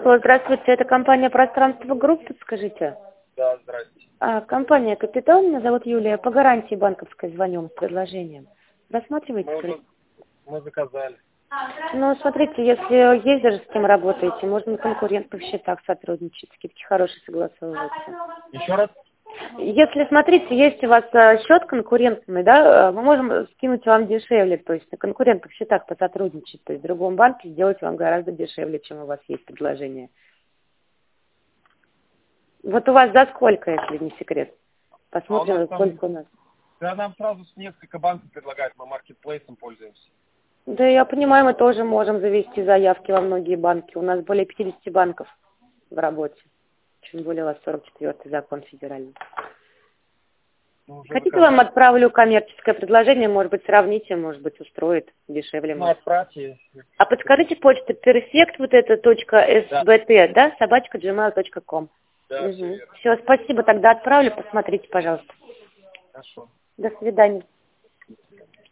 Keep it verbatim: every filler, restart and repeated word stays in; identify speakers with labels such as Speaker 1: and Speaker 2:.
Speaker 1: Алло, здравствуйте, это компания «Пространство Групп», подскажите.
Speaker 2: Да, здрасте.
Speaker 1: А, компания «Капитал», меня зовут Юлия, по гарантии банковской звоню с предложением. Рассматриваете?
Speaker 2: Мы уже мы заказали.
Speaker 1: Ну, смотрите, если есть даже с кем работаете, можно на конкурентных счетах сотрудничать, скидки хорошие согласовываются.
Speaker 2: Еще раз?
Speaker 1: Если, смотрите, есть у вас э, счет конкурентный, да, э, мы можем скинуть вам дешевле, то есть на конкурентных счетах посотрудничать, то есть в другом банке сделать вам гораздо дешевле, чем у вас есть предложение. Вот у вас за сколько, если не секрет? Посмотрим,
Speaker 2: А у нас
Speaker 1: сколько
Speaker 2: там,
Speaker 1: у нас.
Speaker 2: да, нам сразу несколько банков предлагают, мы маркетплейсом пользуемся.
Speaker 1: Да, я понимаю, мы тоже можем завести заявки во многие банки. У нас более пятидесяти банков в работе. Чуть более у вас сорок четвёртый закон федеральный.
Speaker 2: Мы уже
Speaker 1: Хотите,
Speaker 2: заказали.
Speaker 1: вам отправлю коммерческое предложение, может быть, сравните, может быть, устроит дешевле.
Speaker 2: Ну,
Speaker 1: Может.
Speaker 2: отправьте.
Speaker 1: А подскажите почту перфект, вот это точка sbt, да, собачка gmail точка com.
Speaker 2: Да, все
Speaker 1: Угу.
Speaker 2: верно.
Speaker 1: Все, спасибо, тогда отправлю, посмотрите, пожалуйста.
Speaker 2: Хорошо.
Speaker 1: До свидания.